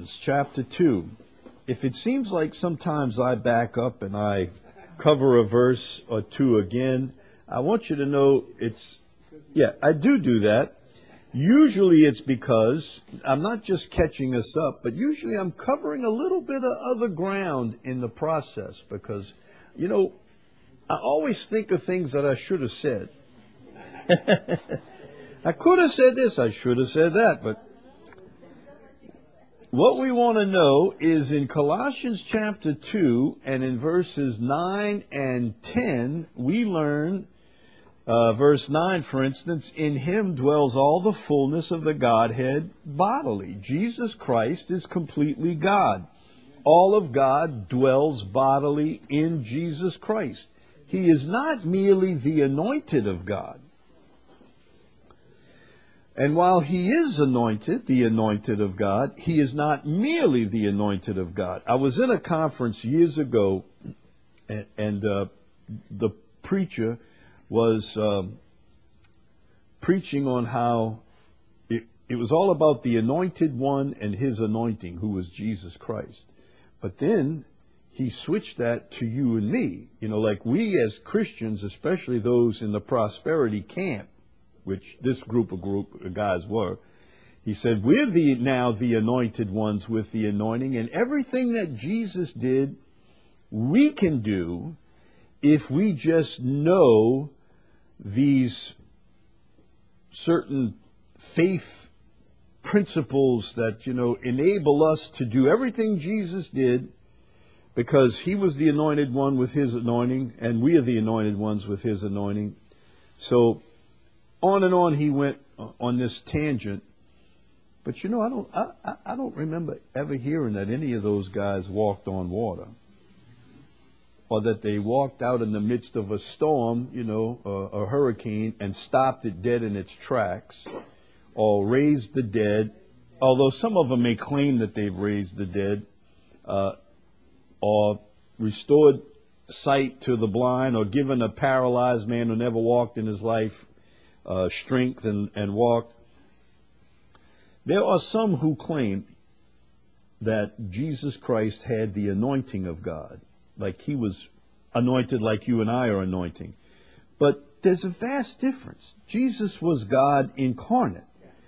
Colossians chapter 2. If it seems like sometimes I back up and I cover a verse or two again, I want you to know I do that. Usually it's because I'm not just catching us up, but usually I'm covering a little bit of other ground in the process because, I always think of things that I should have said. I could have said this, I should have said that, but what we want to know is in Colossians chapter 2 and in verses 9 and 10, we learn, verse 9, for instance, in him dwells all the fullness of the Godhead bodily. Jesus Christ is completely God. All of God dwells bodily in Jesus Christ. He is not merely the anointed of God. And while he is anointed, the anointed of God, he is not merely the anointed of God. I was in a conference years ago, and the preacher was preaching on how it was all about the anointed one and his anointing, who was Jesus Christ. But then he switched that to you and me. Like we as Christians, especially those in the prosperity camp, which this group of guys were, he said, we're now the anointed ones with the anointing, and everything that Jesus did, we can do if we just know these certain faith principles that, enable us to do everything Jesus did, because he was the anointed one with his anointing, and we are the anointed ones with his anointing. So on and on he went on this tangent. But I don't remember ever hearing that any of those guys walked on water, or that they walked out in the midst of a storm, a hurricane, and stopped it dead in its tracks, or raised the dead, although some of them may claim that they've raised the dead, or restored sight to the blind, or given a paralyzed man who never walked in his life strength and walked. There are some who claim that Jesus Christ had the anointing of God, like he was anointed like you and I are anointing. But there's a vast difference. Jesus was God incarnate.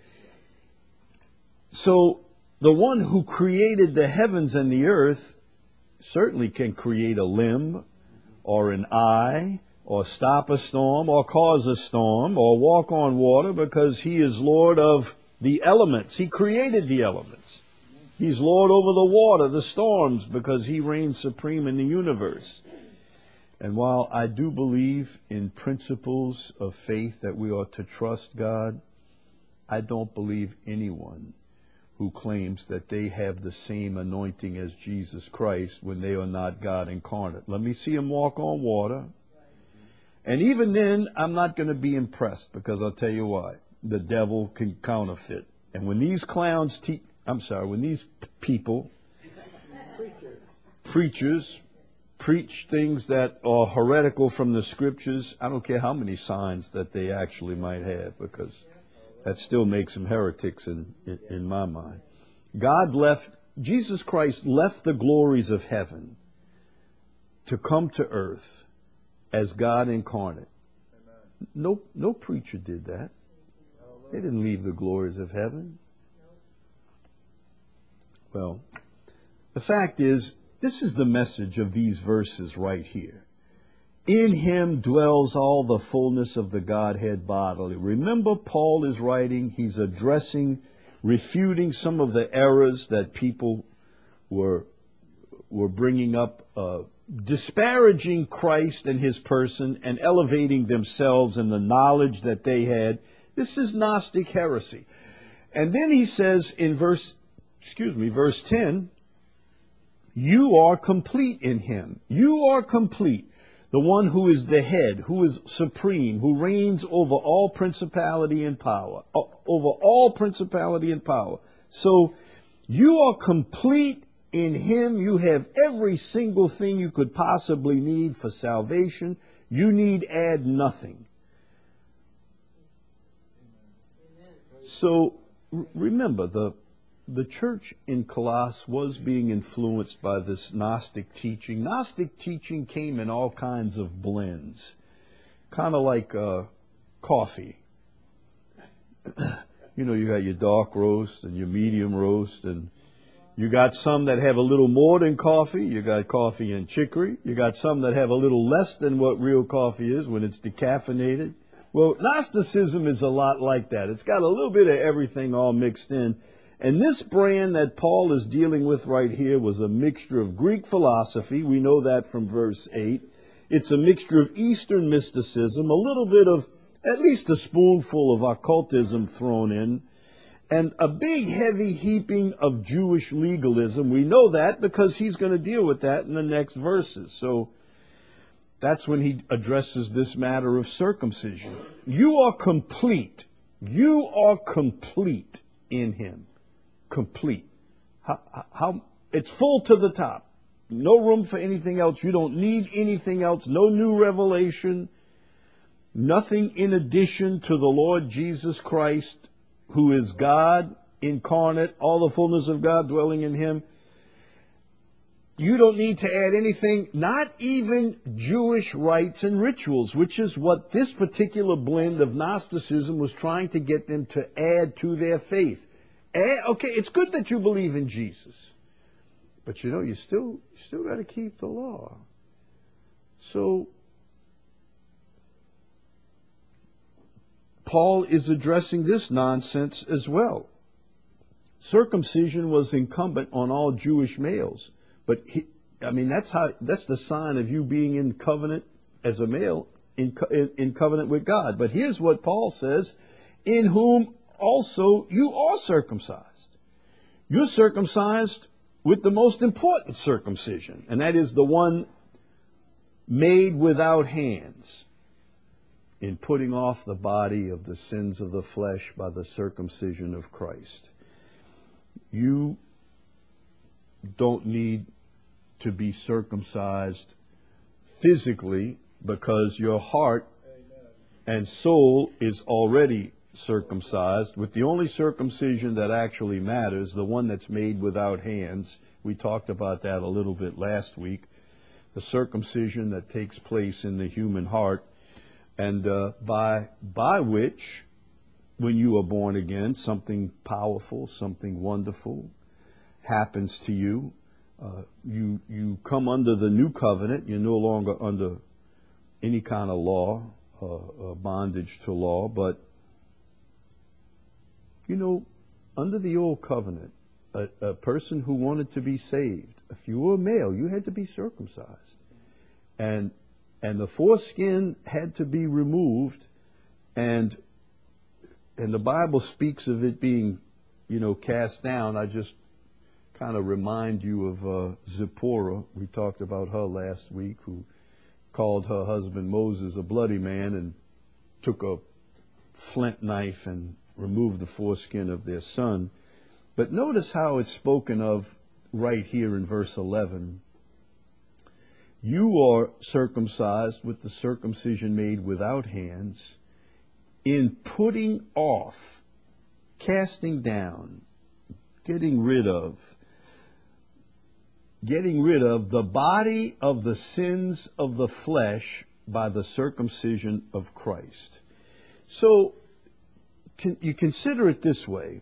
So the one who created the heavens and the earth certainly can create a limb or an eye, or stop a storm, or cause a storm, or walk on water, because he is Lord of the elements. He created the elements. He's Lord over the water, the storms, because he reigns supreme in the universe. And while I do believe in principles of faith that we ought to trust God, I don't believe anyone who claims that they have the same anointing as Jesus Christ when they are not God incarnate. Let me see him walk on water. And even then, I'm not going to be impressed, because I'll tell you why. The devil can counterfeit. And when these clowns when these people, preachers, preach things that are heretical from the scriptures, I don't care how many signs that they actually might have, because that still makes them heretics in my mind. Jesus Christ left the glories of heaven to come to earth as God incarnate. No preacher did that. They didn't leave the glories of heaven. Well, the fact is, this is the message of these verses right here. In him dwells all the fullness of the Godhead bodily. Remember, Paul is writing, he's addressing, refuting some of the errors that people were bringing up, disparaging Christ and his person and elevating themselves in the knowledge that they had. This is Gnostic heresy. And then he says in verse 10, you are complete in him. You are complete. The one who is the head, who is supreme, who reigns over all principality and power, So you are complete in him. You have every single thing you could possibly need for salvation. You need add nothing. So remember, the the church in Colossus was being influenced by this Gnostic teaching. Gnostic teaching came in all kinds of blends, kind of like coffee. You know, you got your dark roast and your medium roast, and you got some that have a little more than coffee. You got coffee and chicory. You got some that have a little less than what real coffee is when it's decaffeinated. Well, Gnosticism is a lot like that. It's got a little bit of everything all mixed in. And this brand that Paul is dealing with right here was a mixture of Greek philosophy. We know that from verse 8. It's a mixture of Eastern mysticism, a little bit of, at least a spoonful of occultism thrown in, and a big heavy heaping of Jewish legalism. We know that because he's going to deal with that in the next verses. So that's when he addresses this matter of circumcision. You are complete. You are complete in him. Complete. How it's full to the top. No room for anything else. You don't need anything else. No new revelation. Nothing in addition to the Lord Jesus Christ, who is God incarnate, all the fullness of God dwelling in him. You don't need to add anything, not even Jewish rites and rituals, which is what this particular blend of Gnosticism was trying to get them to add to their faith. Okay, it's good that you believe in Jesus, but you know, you still got to keep the law. So Paul is addressing this nonsense as well. Circumcision was incumbent on all Jewish males. But that's the sign of you being in covenant as a male, in covenant with God. But here's what Paul says, in whom also you are circumcised. You're circumcised with the most important circumcision, and that is the one made without hands, in putting off the body of the sins of the flesh by the circumcision of Christ. You don't need to be circumcised physically because your heart and soul is already circumcised with the only circumcision that actually matters, the one that's made without hands. We talked about that a little bit last week. The circumcision that takes place in the human heart, and by which, when you are born again, something powerful, something wonderful happens to you. You come under the new covenant. You're no longer under any kind of law, bondage to law. But, you know, under the old covenant, a person who wanted to be saved, if you were a male, you had to be circumcised. And the foreskin had to be removed. And the Bible speaks of it being, cast down. I just kind of remind you of Zipporah. We talked about her last week, who called her husband Moses a bloody man and took a flint knife and removed the foreskin of their son. But notice how it's spoken of right here in verse 11. You are circumcised with the circumcision made without hands, in putting off, casting down, getting rid of the body of the sins of the flesh by the circumcision of Christ. So you consider it this way.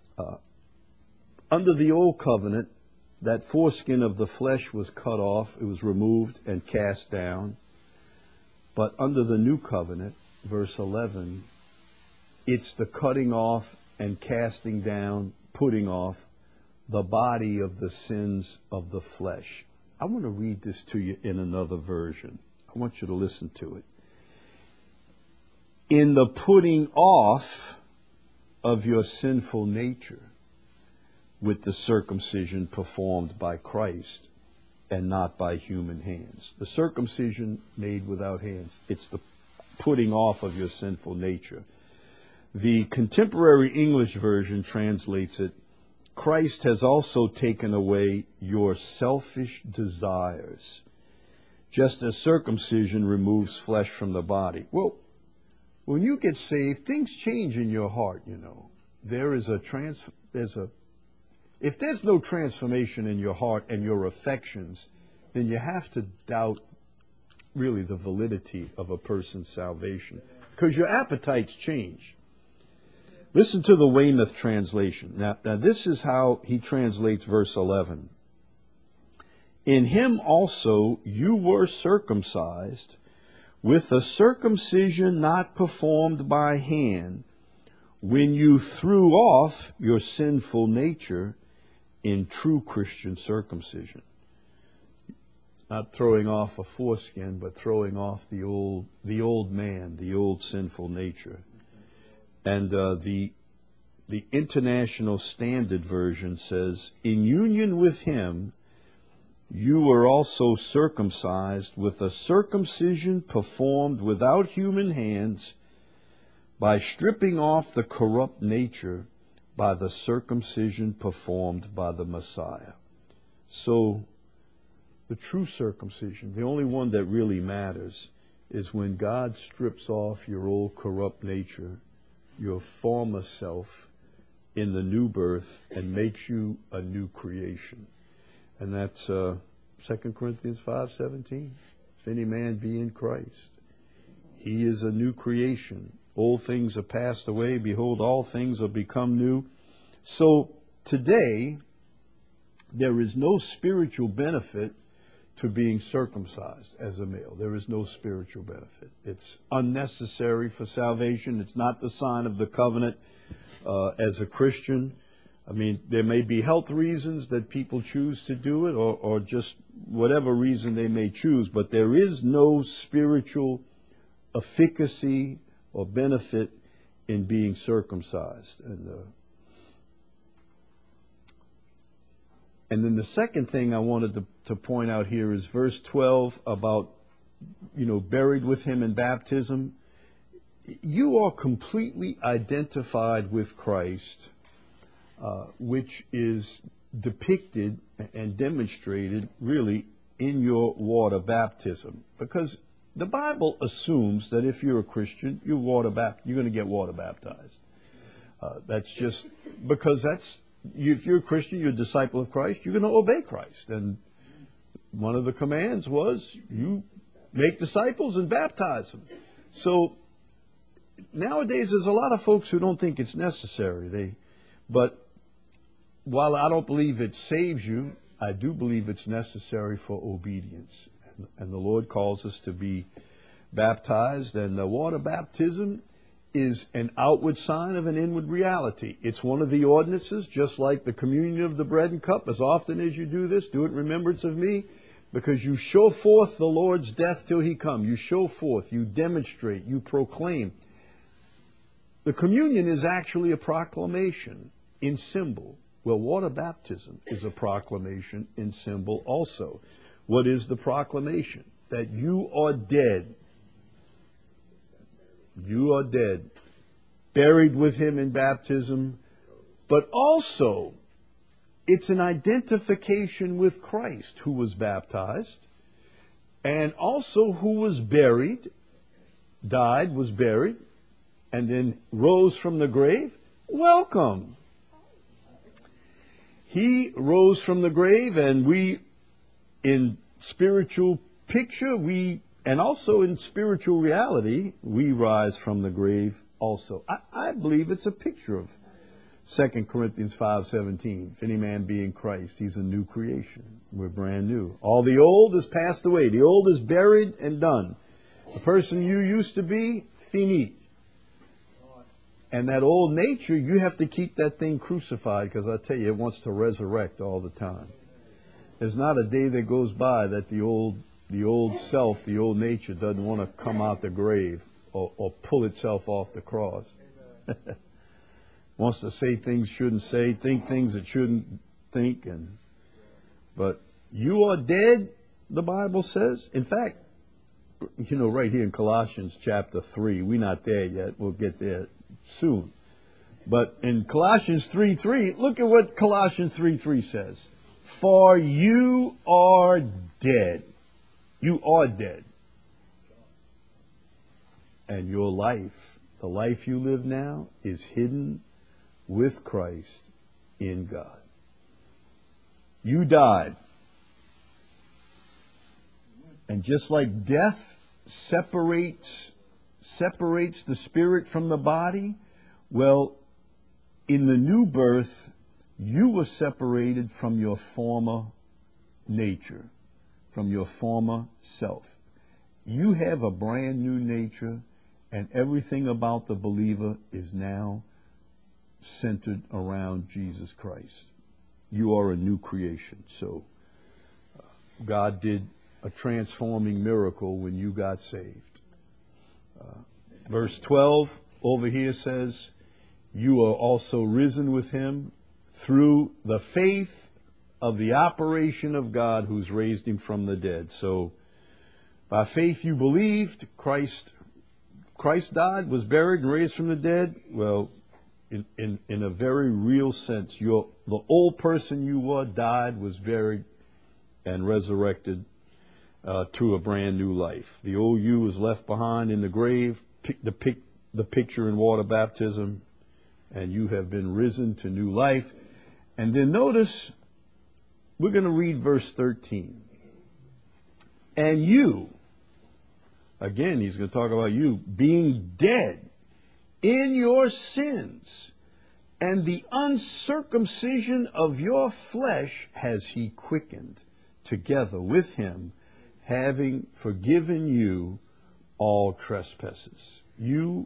Under the old covenant, that foreskin of the flesh was cut off, it was removed and cast down. But under the new covenant, verse 11, it's the cutting off and casting down, putting off the body of the sins of the flesh. I want to read this to you in another version. I want you to listen to it. In the putting off of your sinful nature with the circumcision performed by Christ and not by human hands. The circumcision made without hands. It's the putting off of your sinful nature. The contemporary English version translates it, Christ has also taken away your selfish desires, just as circumcision removes flesh from the body. Well, when you get saved, things change in your heart, There is there's a If there's no transformation in your heart and your affections, then you have to doubt really the validity of a person's salvation, because your appetites change. Listen to the Weymouth translation. Now this is how he translates verse 11. In him also you were circumcised with a circumcision not performed by hand, when you threw off your sinful nature in true Christian circumcision. Not throwing off a foreskin, but throwing off the old man, the old sinful nature. And the International Standard Version says, in union with him, you were also circumcised with a circumcision performed without human hands, by stripping off the corrupt nature by the circumcision performed by the Messiah. So, the true circumcision, the only one that really matters, is when God strips off your old corrupt nature, your former self, in the new birth, and makes you a new creation. And that's 2 Corinthians 5:17. If any man be in Christ, he is a new creation. Old things are passed away. Behold, all things are become new. So today, there is no spiritual benefit to being circumcised as a male. There is no spiritual benefit. It's unnecessary for salvation. It's not the sign of the covenant as a Christian. I mean, there may be health reasons that people choose to do it, or just whatever reason they may choose, but there is no spiritual efficacy or benefit in being circumcised. And then the second thing I wanted to point out here is verse 12 about, buried with him in baptism. You are completely identified with Christ, which is depicted and demonstrated really in your water baptism. Because the Bible assumes that if you're a Christian, you're going to get water baptized. That's just because if you're a Christian, you're a disciple of Christ, you're going to obey Christ. And one of the commands was, you make disciples and baptize them. So nowadays, there's a lot of folks who don't think it's necessary. But while I don't believe it saves you, I do believe it's necessary for obedience. And the Lord calls us to be baptized, and the water baptism is an outward sign of an inward reality. It's one of the ordinances, just like the communion of the bread and cup. As often as you do this, do it in remembrance of me, because you show forth the Lord's death till he come. You show forth, you demonstrate, you proclaim. The communion is actually a proclamation in symbol. Well, water baptism is a proclamation in symbol also. What is the proclamation? That you are dead. You are dead. Buried with him in baptism. But also, it's an identification with Christ, who was baptized, and also who was buried, died, was buried, and then rose from the grave. Welcome. He rose from the grave, and we, in spiritual picture, and also in spiritual reality, we rise from the grave also. I believe it's a picture of 2 Corinthians 5:17. If any man be in Christ, he's a new creation. We're brand new. All the old is passed away. The old is buried and done. The person you used to be, finite. And that old nature, you have to keep that thing crucified, because I tell you, it wants to resurrect all the time. There's not a day that goes by that the old self, the old nature, doesn't want to come out the grave or pull itself off the cross. Wants to say things shouldn't say, think things it shouldn't think. But you are dead, the Bible says. In fact, right here in Colossians chapter 3, we're not there yet. We'll get there soon. But in Colossians 3:3, look at what Colossians 3:3 says. For you are dead. You are dead. And your life, the life you live now, is hidden with Christ in God. You died. And just like death separates the spirit from the body, well, in the new birth, you were separated from your former nature, from your former self. You have a brand new nature, and everything about the believer is now centered around Jesus Christ. You are a new creation. So God did a transforming miracle when you got saved. Verse 12 over here says, you are also risen with him through the faith of the operation of God who's raised him from the dead. So by faith you believed Christ died, was buried, and raised from the dead. Well, in a very real sense, the old person you were died, was buried, and resurrected to a brand new life. The old you was left behind in the grave, the picture in water baptism, and you have been risen to new life. And then notice, we're going to read verse 13. And you, again, he's going to talk about you, being dead in your sins, and the uncircumcision of your flesh has he quickened together with him, having forgiven you all trespasses. You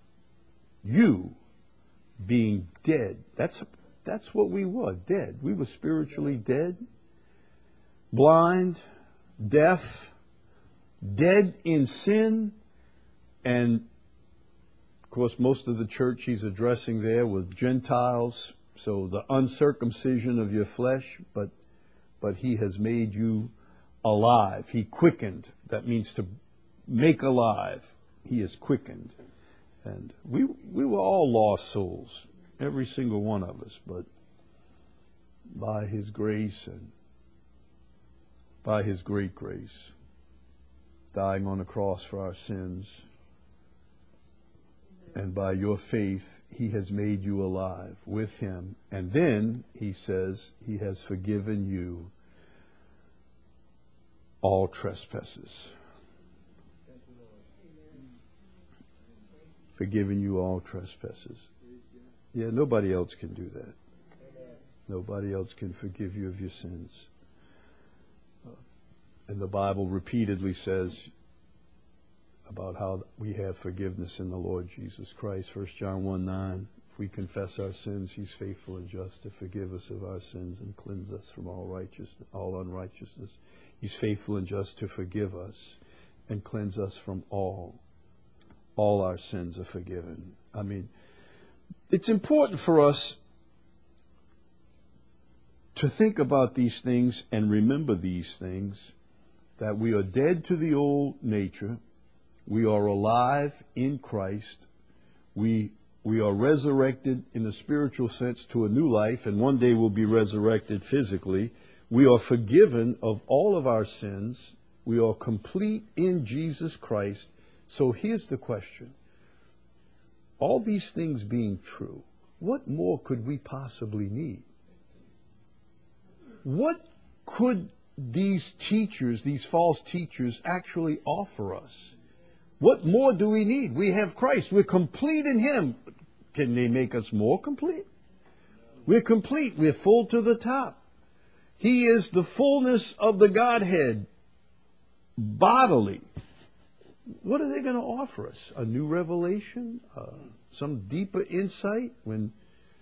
being dead. That's what we were, dead. We were spiritually dead, blind, deaf, dead in sin, and of course most of the church he's addressing there was Gentiles, so the uncircumcision of your flesh, but he has made you alive. He quickened. That means to make alive. He is quickened. And we were all lost souls, every single one of us, but by his grace and by his great grace, dying on the cross for our sins, and by your faith, he has made you alive with him. And then, he says, he has forgiven you all trespasses. Forgiven you all trespasses. Yeah, nobody else can do that. Nobody else can forgive you of your sins. And the Bible repeatedly says about how we have forgiveness in the Lord Jesus Christ. 1 John 1:9, if we confess our sins, he's faithful and just to forgive us of our sins and cleanse us from all unrighteousness. He's faithful and just to forgive us and cleanse us from all our sins are forgiven. I mean, it's important for us to think about these things and remember these things, that we are dead to the old nature. We are alive in Christ. We are resurrected in a spiritual sense to a new life, and one day we'll be resurrected physically. We are forgiven of all of our sins. We are complete in Jesus Christ. So here's the question. All these things being true, what more could we possibly need? What could these teachers, these false teachers, actually offer us? What more do we need? We have Christ. We're complete in him. Can they make us more complete? We're complete. We're full to the top. He is the fullness of the Godhead bodily. What are they going to offer us? A new revelation? Some deeper insight? When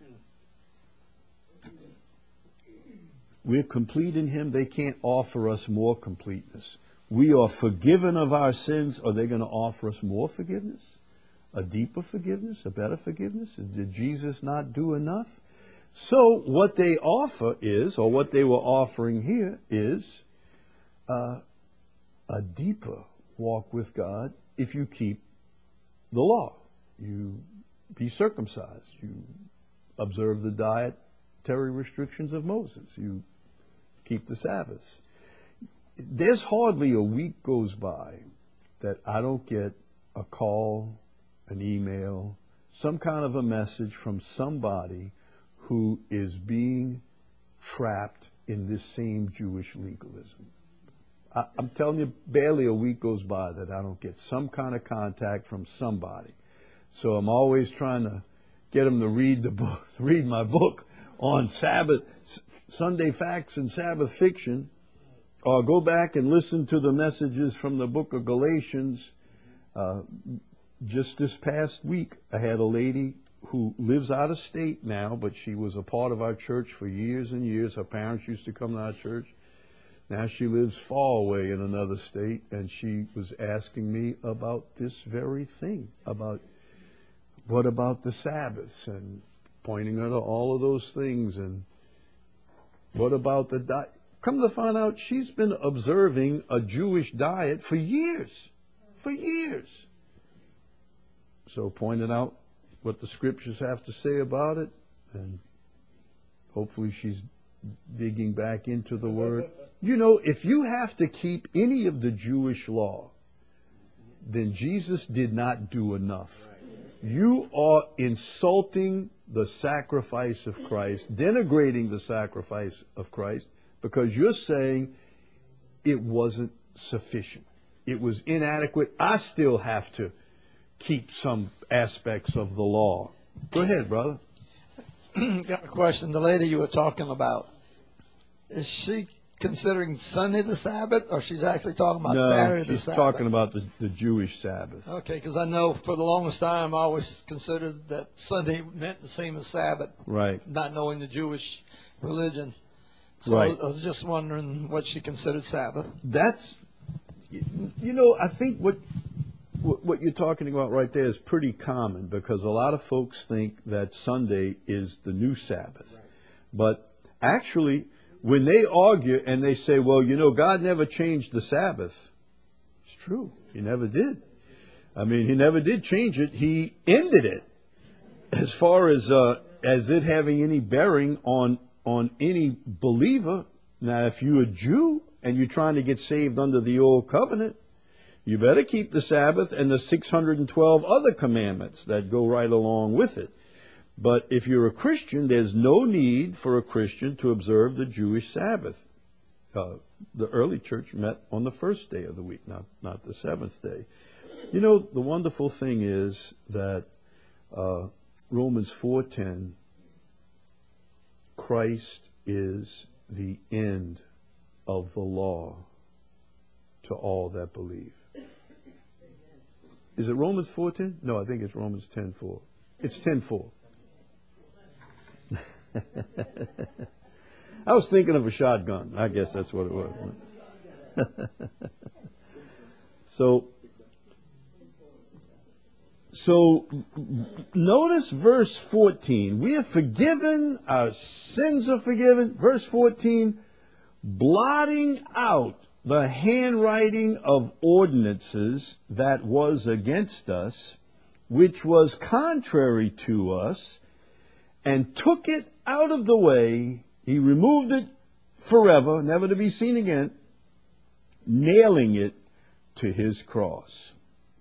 we're complete in him, they can't offer us more completeness. We are forgiven of our sins. Are they going to offer us more forgiveness? A deeper forgiveness? A better forgiveness? Did Jesus not do enough? So what they offer is, or what they were offering here is, a deeper walk with God if you keep the law. You be circumcised. You observe the dietary restrictions of Moses. You keep the Sabbaths. There's hardly a week goes by that I don't get a call, an email, some kind of a message from somebody who is being trapped in this same Jewish legalism. I'm telling you, barely a week goes by that I don't get some kind of contact from somebody. So I'm always trying to get them to read the book, read my book on Sabbath, Sunday facts and Sabbath fiction, or go back and listen to the messages from the book of Galatians. Just this past week, I had a lady who lives out of state now, but she was a part of our church for years and years. Her parents used to come to our church. Now she lives far away in another state, and she was asking me about this very thing, about what about the Sabbaths, and pointing her to all of those things, and what about the diet. Come to find out, she's been observing a Jewish diet for years. For years. So pointing out what the scriptures have to say about it, and hopefully she's digging back into the Word. You know, if you have to keep any of the Jewish law, then Jesus did not do enough. You are insulting the sacrifice of Christ, denigrating the sacrifice of Christ, because you're saying it wasn't sufficient. It was inadequate. I still have to keep some aspects of the law. Go ahead, brother. Got a question. The lady you were talking about, is she considering Sunday the Sabbath, or she's actually talking about Saturday the Sabbath? No, she's talking about the Jewish Sabbath. Okay, because I know for the longest time I always considered that Sunday meant the same as Sabbath. Right. Not knowing the Jewish religion. So right. I was just wondering what she considered Sabbath. That's, you know, I think what you're talking about right there is pretty common, because a lot of folks think that Sunday is the new Sabbath. Right. But actually, when they argue and they say, well, you know, God never changed the Sabbath. It's true. He never did. I mean, he never did change it. He ended it. As far as it having any bearing on any believer. Now, if you're a Jew and you're trying to get saved under the old covenant, you better keep the Sabbath and the 612 other commandments that go right along with it. But if you're a Christian, there's no need for a Christian to observe the Jewish Sabbath. The early church met on the first day of the week, not the seventh day. You know, the wonderful thing is that Romans 4:10, Christ is the end of the law to all that believe. Is it Romans 4:10? No, I think it's Romans 10:4. It's 10:4. I was thinking of a shotgun. I guess that's what it was. So notice verse 14. We are forgiven, our sins are forgiven. Verse 14, blotting out the handwriting of ordinances that was against us, which was contrary to us, and took it out of the way. He removed it forever, never to be seen again, nailing it to his cross.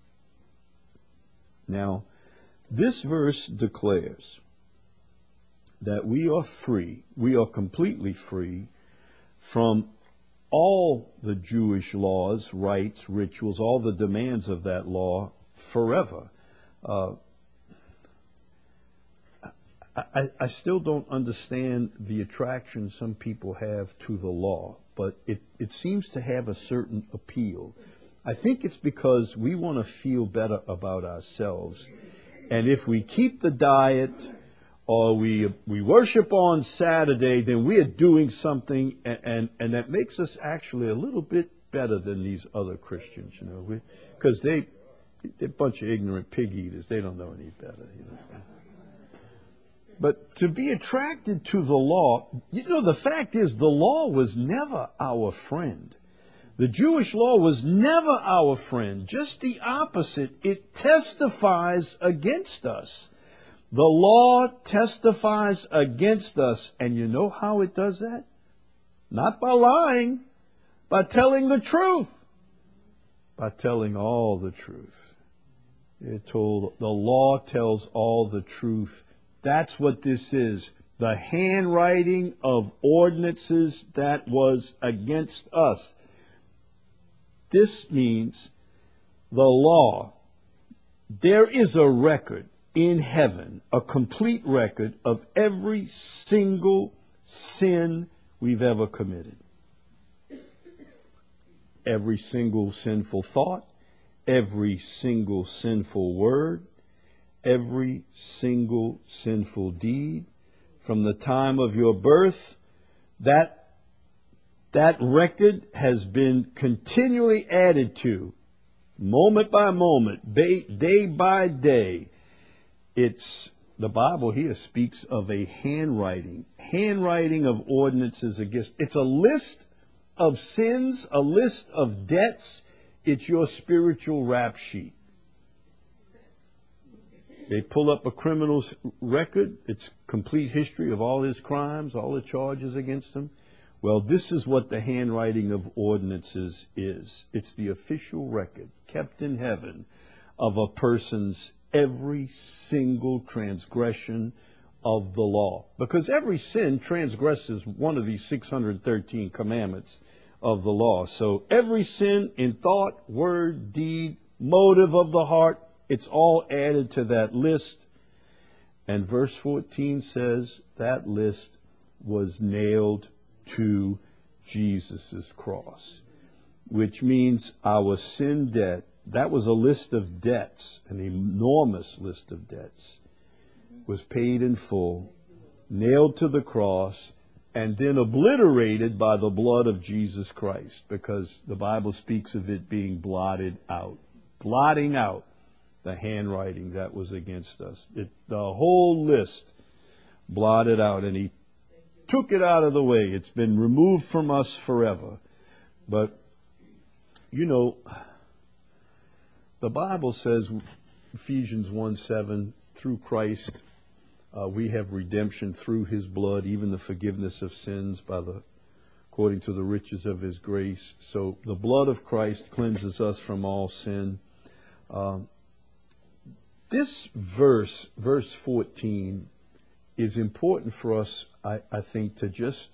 Now, this verse declares that we are free, we are completely free from all the Jewish laws, rites, rituals, all the demands of that law forever. I still don't understand the attraction some people have to the law, but it seems to have a certain appeal. I think it's because we want to feel better about ourselves. And if we keep the diet or we worship on Saturday, then we are doing something, and that makes us actually a little bit better than these other Christians, you know, because they're a bunch of ignorant pig eaters. They don't know any better, you know. But to be attracted to the law, you know, the fact is the law was never our friend. The Jewish law was never our friend. Just the opposite. It testifies against us. The law testifies against us. And you know how it does that? Not by lying, by telling the truth. By telling all the truth. The law tells all the truth. That's what this is. The handwriting of ordinances that was against us. This means the law. There is a record in heaven, a complete record of every single sin we've ever committed. Every single sinful thought, every single sinful word, every single sinful deed. From the time of your birth, that record has been continually added to, moment by moment, day by day. It's the Bible here speaks of a handwriting of ordinances against. It's a list of sins, a list of debts. It's your spiritual rap sheet. They pull up a criminal's record. It's complete history of all his crimes, all the charges against him. Well, this is what the handwriting of ordinances is. It's the official record kept in heaven of a person's every single transgression of the law. Because every sin transgresses one of these 613 commandments of the law. So every sin in thought, word, deed, motive of the heart, it's all added to that list. And verse 14 says that list was nailed to Jesus' cross, which means our sin debt, that was a list of debts, an enormous list of debts, was paid in full, nailed to the cross, and then obliterated by the blood of Jesus Christ, because the Bible speaks of it being blotted out, blotting out the handwriting that was against us. The whole list blotted out, and he took it out of the way. It's been removed from us forever. But, you know, the Bible says, Ephesians 1:7, through Christ, we have redemption through his blood, even the forgiveness of sins according to the riches of his grace. So the blood of Christ cleanses us from all sin. This verse 14, is important for us, I think, to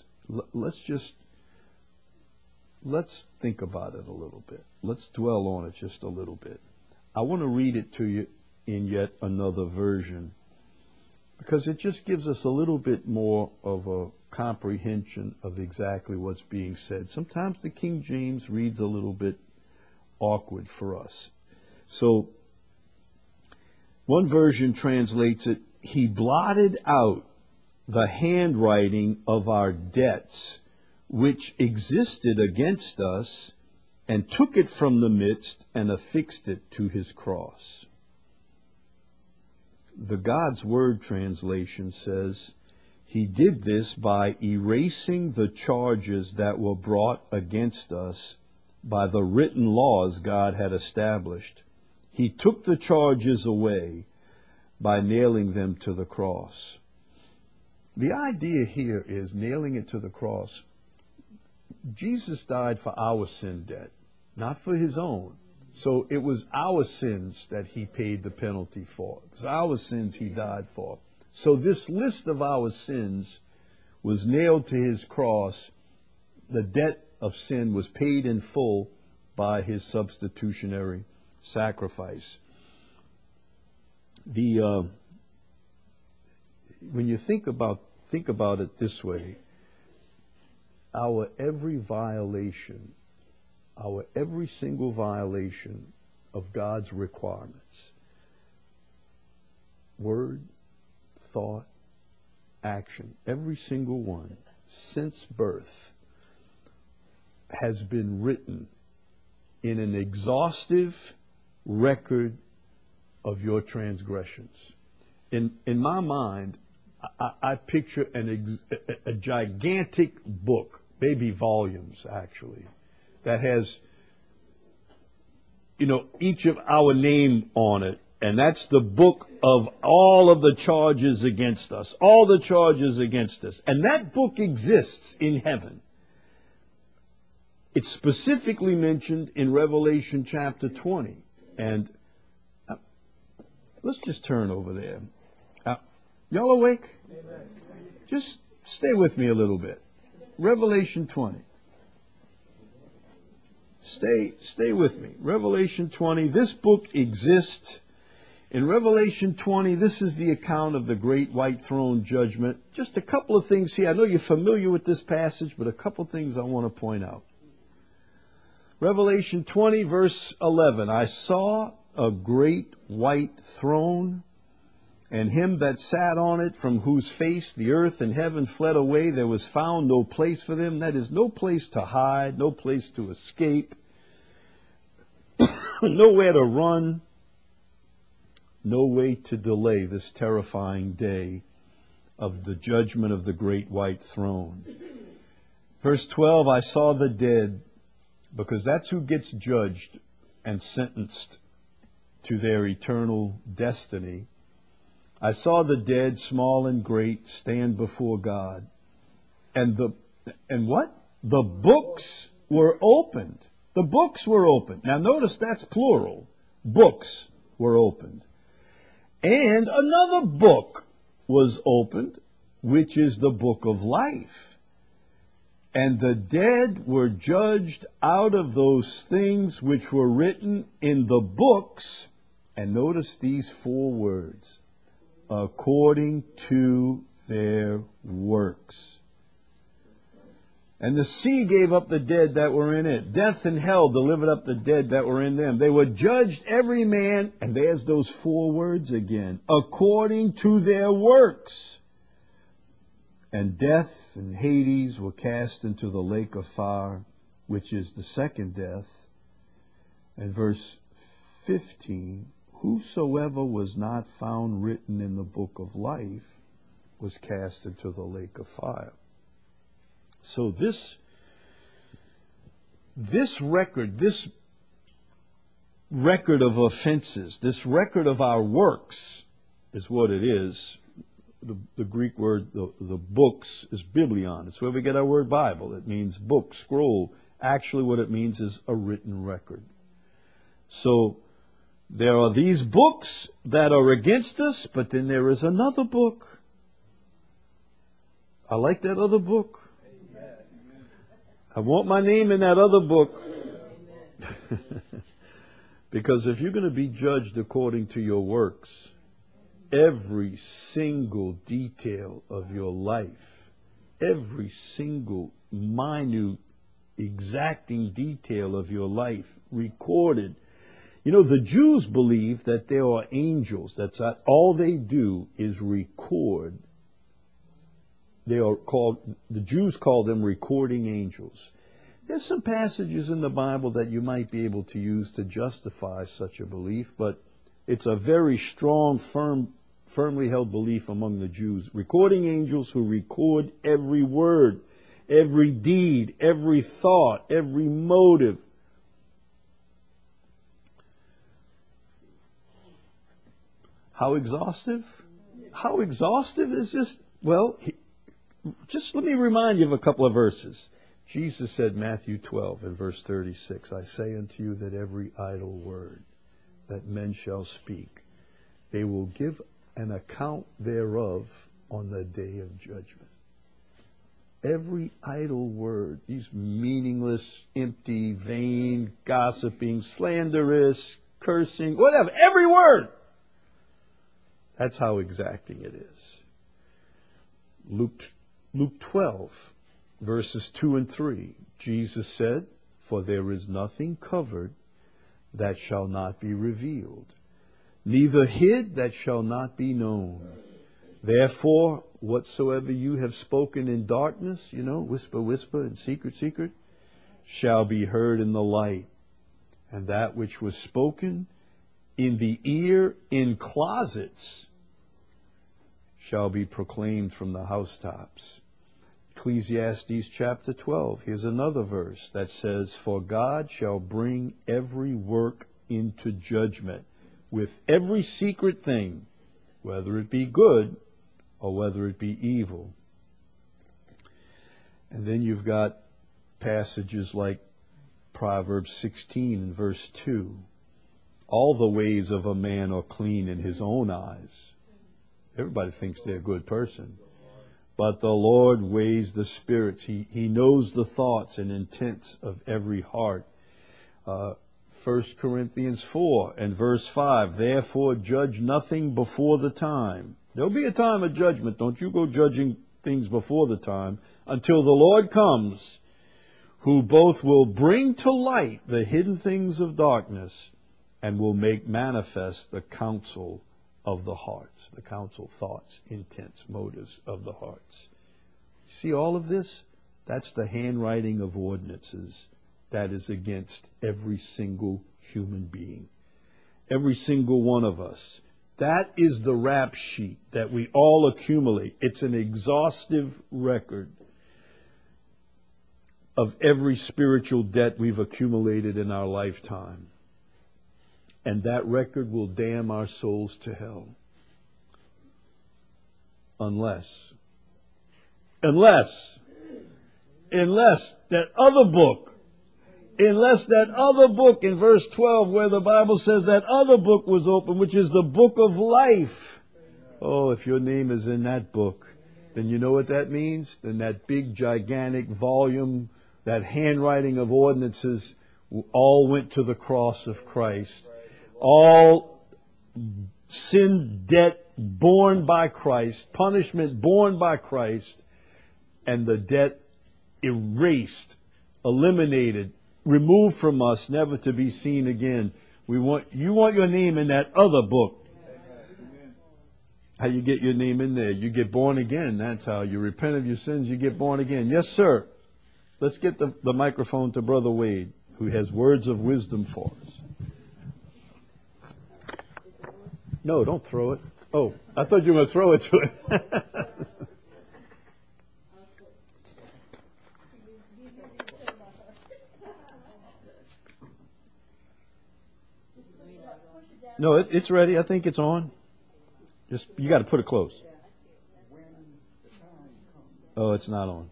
let's think about it a little bit. Let's dwell on it just a little bit. I want to read it to you in yet another version, because it just gives us a little bit more of a comprehension of exactly what's being said. Sometimes the King James reads a little bit awkward for us. So, one version translates it, he blotted out the handwriting of our debts, which existed against us, and took it from the midst and affixed it to his cross. The God's Word translation says, he did this by erasing the charges that were brought against us by the written laws God had established. He took the charges away by nailing them to the cross. The idea here is nailing it to the cross. Jesus died for our sin debt, not for his own. So it was our sins that he paid the penalty for. It was our sins he died for. So this list of our sins was nailed to his cross. The debt of sin was paid in full by his substitutionary sacrifice. When you think about it this way, our every single violation of God's requirements, word, thought, action, every single one since birth has been written in an exhaustive record of your transgressions. In my mind, I picture a gigantic book, maybe volumes actually, that has, each of our name on it. And that's the book of all of the charges against us, all the charges against us. And that book exists in heaven. It's specifically mentioned in Revelation chapter 20. And let's just turn over there. Y'all awake? Just stay with me a little bit. Revelation 20. Stay with me. Revelation 20. This book exists. In Revelation 20, this is the account of the great white throne judgment. Just a couple of things here. I know you're familiar with this passage, but a couple of things I want to point out. Revelation 20, verse 11. I saw a great white throne, and him that sat on it, from whose face the earth and heaven fled away. There was found no place for them. That is, no place to hide, no place to escape, nowhere to run, no way to delay this terrifying day of the judgment of the great white throne. Verse 12, I saw the dead, because that's who gets judged and sentenced to their eternal destiny. I saw the dead, small and great, stand before God. And what? The books were opened. The books were opened. Now notice that's plural. Books were opened. And another book was opened, which is the book of life. And the dead were judged out of those things which were written in the books. And notice these four words: according to their works. And the sea gave up the dead that were in it. Death and hell delivered up the dead that were in them. They were judged every man, and there's those four words again, according to their works. And death and Hades were cast into the lake of fire, which is the second death. And verse 15, whosoever was not found written in the book of life was cast into the lake of fire. So this record of offenses, this record of our works is what it is. The Greek word, the books, is biblion. It's where we get our word Bible. It means book, scroll. Actually what it means is a written record. So there are these books that are against us, but then there is another book. I like that other book. I want my name in that other book. Because if you're going to be judged according to your works, every single detail of your life, every single minute, exacting detail of your life recorded. You know, the Jews believe that there are angels. That's all they do is record. The Jews call them recording angels. There's some passages in the Bible that you might be able to use to justify such a belief, but it's a very strong, firmly held belief among the Jews. Recording angels who record every word, every deed, every thought, every motive. How exhaustive? How exhaustive is this? Well, just let me remind you of a couple of verses. Jesus said, Matthew 12 and verse 36, I say unto you that every idle word that men shall speak, they will give an account thereof on the day of judgment. Every idle word, these meaningless, empty, vain, gossiping, slanderous, cursing, whatever, every word. That's how exacting it is. Luke 12, verses 2 and 3. Jesus said, for there is nothing covered that shall not be revealed, neither hid that shall not be known. Therefore, whatsoever you have spoken in darkness, whisper, whisper, and secret, secret, shall be heard in the light. And that which was spoken in the ear in closets shall be proclaimed from the housetops. Ecclesiastes chapter 12. Here's another verse that says, for God shall bring every work into judgment with every secret thing, whether it be good or whether it be evil. And then you've got passages like Proverbs 16 and verse 2. All the ways of a man are clean in his own eyes. Everybody thinks they're a good person. But the Lord weighs the spirits. He knows the thoughts and intents of every heart. 1 Corinthians 4 and verse 5, therefore judge nothing before the time. There'll be a time of judgment. Don't you go judging things before the time until the Lord comes, who both will bring to light the hidden things of darkness and will make manifest the counsel of the hearts, the counsel, thoughts, intents, motives of the hearts. See all of this? That's the handwriting of ordinances that is against every single human being. Every single one of us. That is the rap sheet that we all accumulate. It's an exhaustive record of every spiritual debt we've accumulated in our lifetime. And that record will damn our souls to hell. Unless that other book in verse 12 where the Bible says that other book was open, which is the book of life. Oh, if your name is in that book, then you know what that means? Then that big, gigantic volume, that handwriting of ordinances, all went to the cross of Christ. All sin debt borne by Christ, punishment borne by Christ, and the debt erased, eliminated, removed from us, never to be seen again. You want your name in that other book. How you get your name in there? You get born again. That's how. You repent of your sins, you get born again. Yes, sir. Let's get the microphone to Brother Wade, who has words of wisdom for us. No, don't throw it. Oh, I thought you were going to throw it to it. No, it's ready. I think it's on. Just you got to put it close. Oh, it's not on.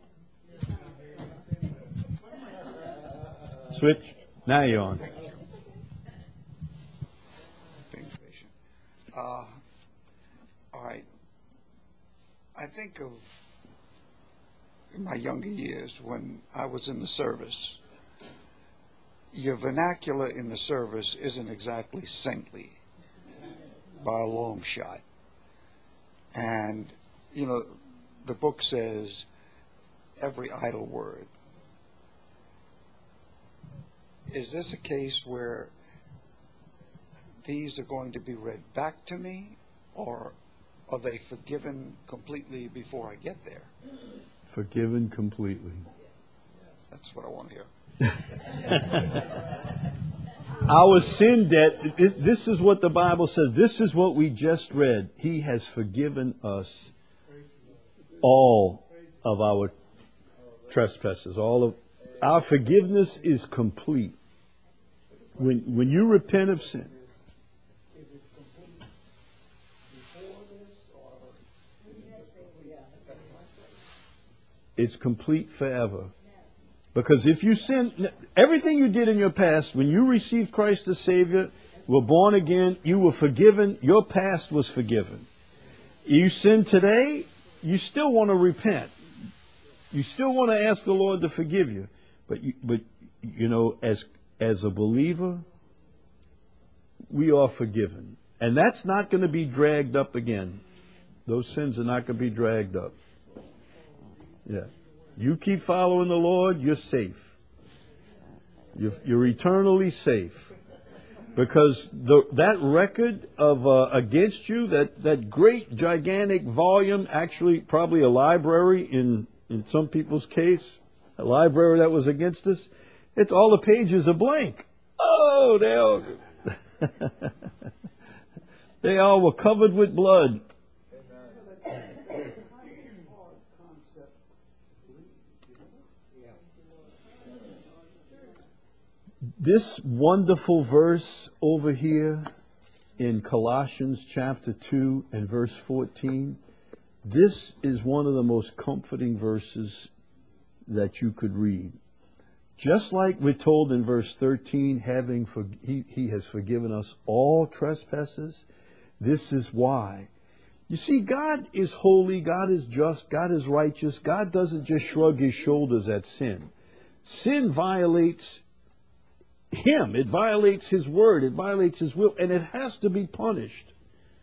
Switch. Now you're on. All right. I think of in my younger years when I was in the service. Your vernacular in the service isn't exactly saintly by a long shot. And, you know, the book says every idle word. Is this a case where these are going to be read back to me, or are they forgiven completely before I get there? Forgiven completely. That's what I want to hear. Our sin debt, this is what the Bible says. This is what we just read. He has forgiven us all of our trespasses. All of our forgiveness is complete. When you repent of sin, it's complete forever. Because if you sin, everything you did in your past, when you received Christ as Savior, were born again, you were forgiven, your past was forgiven. You sin today, you still want to repent. You still want to ask the Lord to forgive you. But you know, as a believer, we are forgiven. And that's not going to be dragged up again. Those sins are not going to be dragged up. Yeah. You keep following the Lord, you're safe. You're eternally safe. Because that record of against you, that great gigantic volume, actually probably a library in some people's case, a library that was against us, it's all the pages are blank. Oh, they all were covered with blood. This wonderful verse over here in Colossians chapter 2 and verse 14, this is one of the most comforting verses that you could read. Just like we're told in verse 13, he has forgiven us all trespasses. This is why. You see, God is holy, God is just, God is righteous. God doesn't just shrug his shoulders at sin. Sin violates him. It violates his word. It violates his will. And it has to be punished.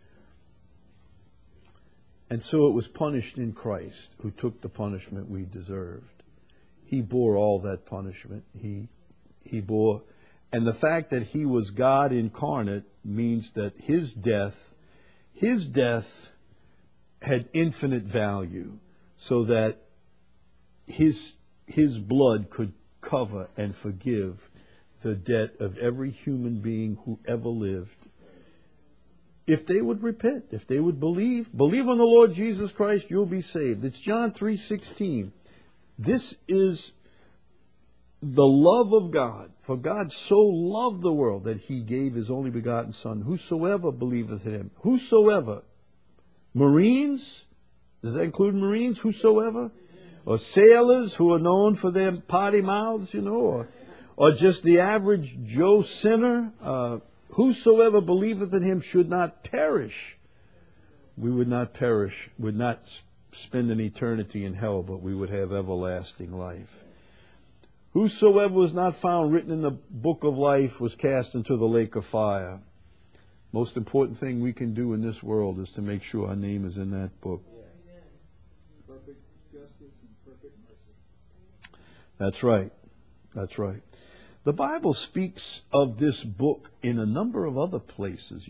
And so it was punished in Christ, who took the punishment we deserved. He bore all that punishment. He bore. And the fact that he was God incarnate means that his death had infinite value, so that his blood could cover and forgive the debt of every human being who ever lived. If they would repent, if they would believe on the Lord Jesus Christ, you'll be saved. It's John 3:16. This is the love of God. For God so loved the world that he gave his only begotten Son, whosoever believeth in him. Whosoever. Marines? Does that include Marines? Whosoever? Or sailors who are known for their potty mouths, or just the average Joe sinner? Whosoever believeth in him should not perish. We would not perish, would not spend an eternity in hell, but we would have everlasting life. Whosoever was not found written in the book of life was cast into the lake of fire. Most important thing we can do in this world is to make sure our name is in that book. Perfect justice and perfect mercy. That's right. That's right. The Bible speaks of this book in a number of other places.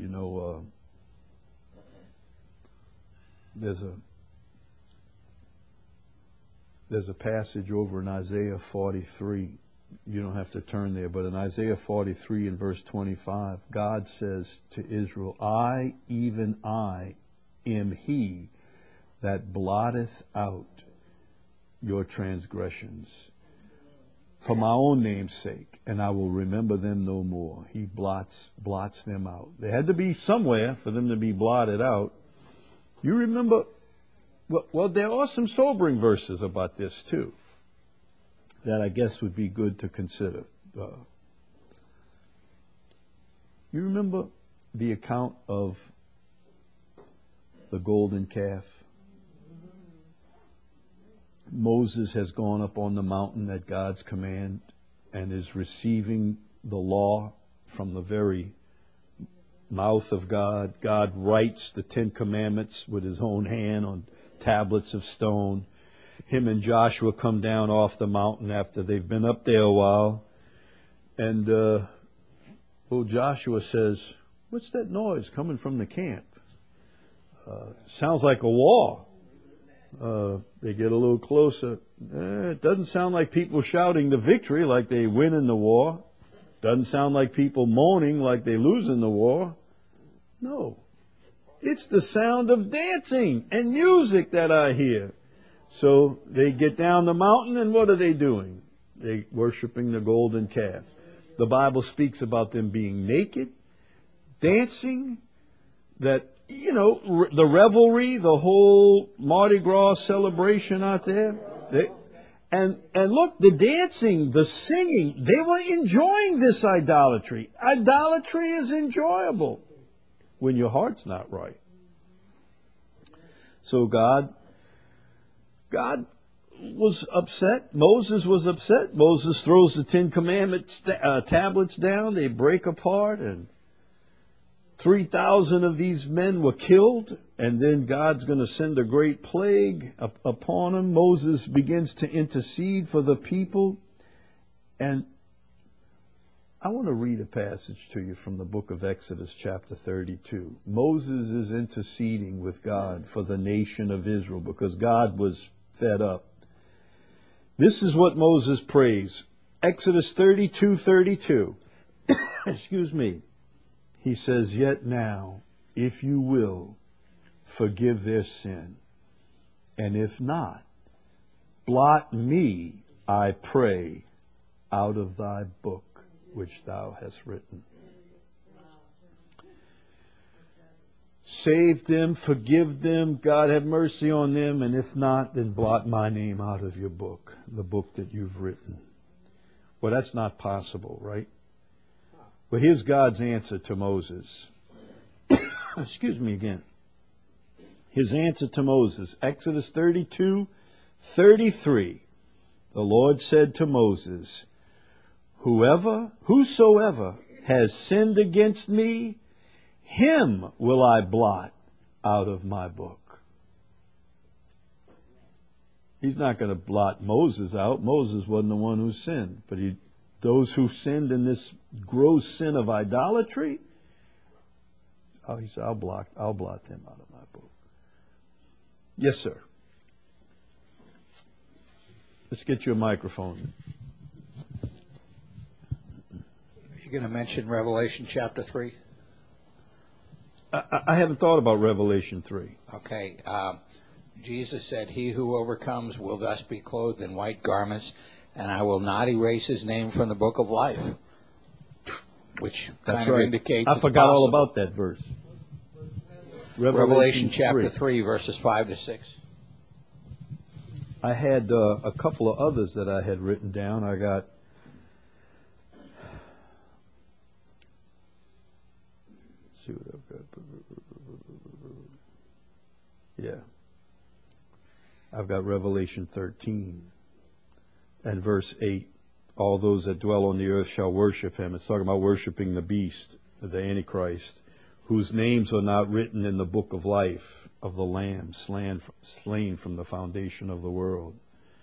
There's a passage over in Isaiah 43. You don't have to turn there, but in Isaiah 43 and verse 25, God says to Israel, I, even I, am he that blotteth out your transgressions for my own name's sake, and I will remember them no more. He blots them out. There had to be somewhere for them to be blotted out. You remember, well, there are some sobering verses about this too, that I guess would be good to consider. You remember the account of the golden calf? Moses has gone up on the mountain at God's command and is receiving the law from the very mouth of God. God writes the 10 Commandments with his own hand on tablets of stone. Him and Joshua come down off the mountain after they've been up there a while. And Joshua says, what's that noise coming from the camp? Sounds like a war. They get a little closer. It doesn't sound like people shouting the victory like they win in the war. Doesn't sound like people moaning like they lose in the war. No. It's the sound of dancing and music that I hear. So they get down the mountain, and what are they doing? They're worshiping the golden calf. The Bible speaks about them being naked, dancing, that, the revelry, the whole Mardi Gras celebration out there. And look, the dancing, the singing, they were enjoying this idolatry. Idolatry is enjoyable when your heart's not right. So God was upset. Moses was upset. Moses throws the 10 Commandments tablets down. They break apart, and 3,000 of these men were killed. And then God's going to send a great plague upon them. Moses begins to intercede for the people. And I want to read a passage to you from the book of Exodus, chapter 32. Moses is interceding with God for the nation of Israel because God was fed up. This is what Moses prays. Exodus 32:32. Excuse me. He says, yet now, if you will, forgive their sin. And if not, blot me, I pray, out of thy book which thou hast written. Save them, forgive them, God have mercy on them, and if not, then blot my name out of your book, the book that you've written. Well, that's not possible, right? Well, here's God's answer to Moses. Excuse me again. His answer to Moses, Exodus 32:33. The Lord said to Moses, whosoever has sinned against me, him will I blot out of my book. He's not going to blot Moses out. Moses wasn't the one who sinned. But those who sinned in this gross sin of idolatry, he said, I'll blot them out of my book. Yes, sir. Let's get you a microphone. You're going to mention Revelation chapter 3? I haven't thought about Revelation 3. Okay. Jesus said, he who overcomes will thus be clothed in white garments, and I will not erase his name from the book of life. Which kind of indicates I forgot all about that verse. Revelation chapter 3, verses 5 to 6. I had a couple of others that I had written down. I got... Let's see what I've got. Yeah. I've got Revelation 13 and verse 8. All those that dwell on the earth shall worship him. It's talking about worshiping the beast, the Antichrist, whose names are not written in the book of life of the Lamb slain from the foundation of the world.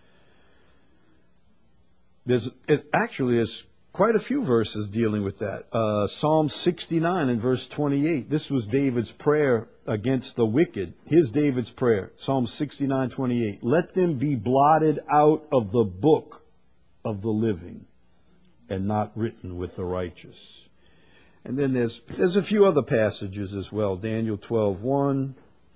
There's quite a few verses dealing with that. Psalm 69 and verse 28. This was David's prayer against the wicked. Here's David's prayer. Psalm 69:28. Let them be blotted out of the book of the living and not written with the righteous. And then there's a few other passages as well. Daniel 12:1.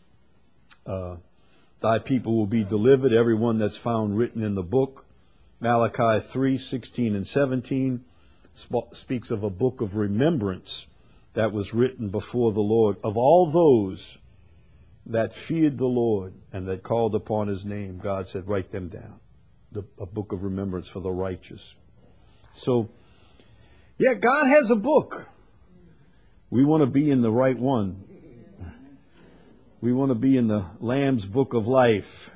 Thy people will be delivered, everyone that's found written in the book. Malachi 3:16 and 17 speaks of a book of remembrance that was written before the Lord of all those that feared the Lord and that called upon his name. God said, write them down. A book of remembrance for the righteous. So, yeah, God has a book. We want to be in the right one. We want to be in the Lamb's book of life.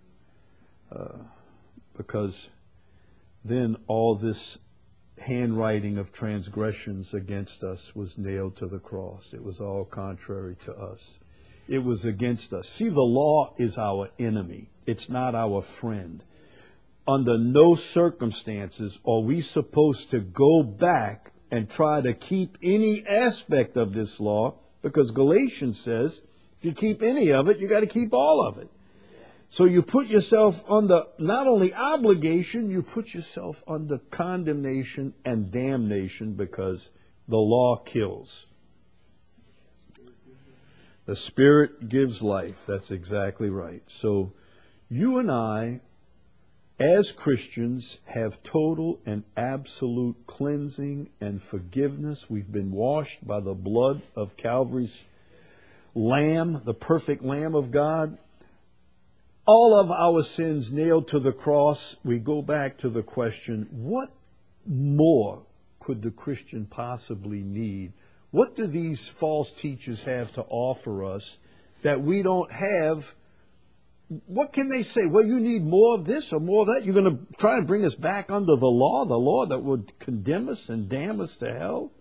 Because then all this handwriting of transgressions against us was nailed to the cross. It was all contrary to us. It was against us. See, the law is our enemy. It's not our friend. Under no circumstances are we supposed to go back and try to keep any aspect of this law, because Galatians says, if you keep any of it, you got to keep all of it. So you put yourself under not only obligation, you put yourself under condemnation and damnation, because the law kills. The Spirit gives life. That's exactly right. So you and I, as Christians, have total and absolute cleansing and forgiveness. We've been washed by the blood of Calvary's Lamb, the perfect Lamb of God. All of our sins nailed to the cross. We go back to the question, what more could the Christian possibly need? What do these false teachers have to offer us that we don't have? What can they say? Well, you need more of this or more of that. You're going to try and bring us back under the law that would condemn us and damn us to hell?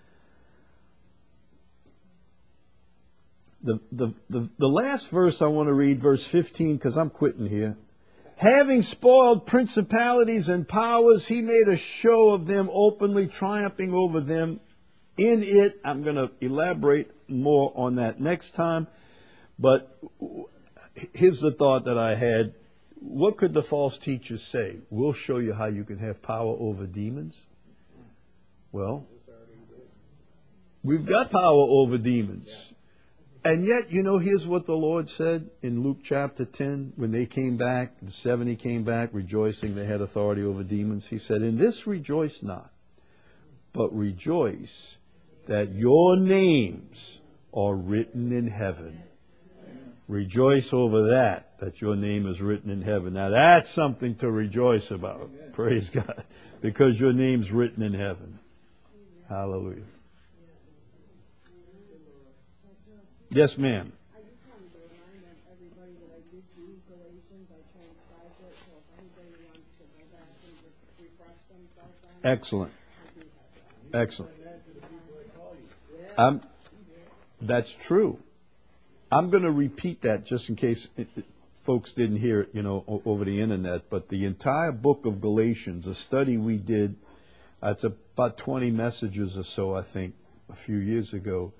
The last verse I want to read, verse 15, because I'm quitting here. Having spoiled principalities and powers, he made a show of them openly, triumphing over them in it. I'm going to elaborate more on that next time. But here's the thought that I had. What could the false teachers say? We'll show you how you can have power over demons. Well, we've got power over demons. And yet, here's what the Lord said in Luke chapter 10. When they came back, the 70 came back rejoicing they had authority over demons. He said, in this rejoice not, but rejoice that your names are written in heaven. Rejoice over that your name is written in heaven. Now that's something to rejoice about. Praise God. Because your name's written in heaven. Hallelujah. Yes, ma'am. I just wanted to remind Excellent. Excellent. That's true. I'm going to repeat that just in case folks didn't hear it, over the internet. But the entire book of Galatians, a study we did, it's about 20 messages or so, I think, a few years ago,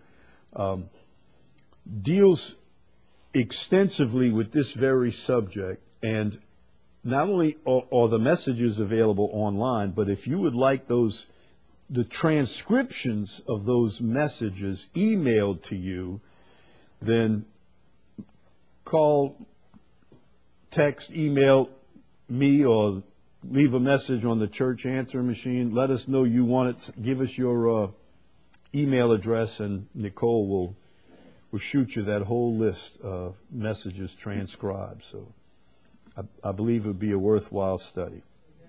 deals extensively with this very subject. And not only are the messages available online, but if you would like the transcriptions of those messages emailed to you, then call, text, email me, or leave a message on the church answering machine. Let us know you want it. Give us your email address, and Nicole will shoot you that whole list of messages transcribed. So I believe it would be a worthwhile study.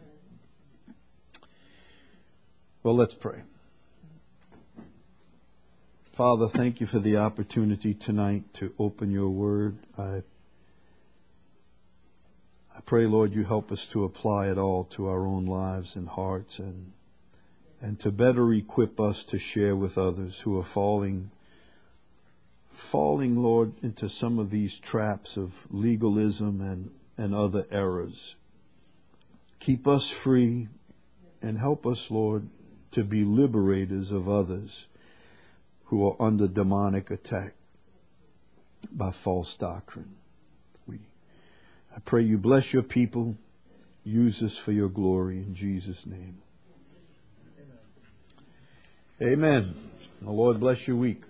Well, let's pray. Father, thank you for the opportunity tonight to open your word. I pray, Lord, you help us to apply it all to our own lives and hearts, and to better equip us to share with others who are falling, Lord, into some of these traps of legalism and other errors. Keep us free and help us, Lord, to be liberators of others who are under demonic attack by false doctrine. I pray you bless your people. Use us for your glory in Jesus' name. Amen. The Lord bless your week.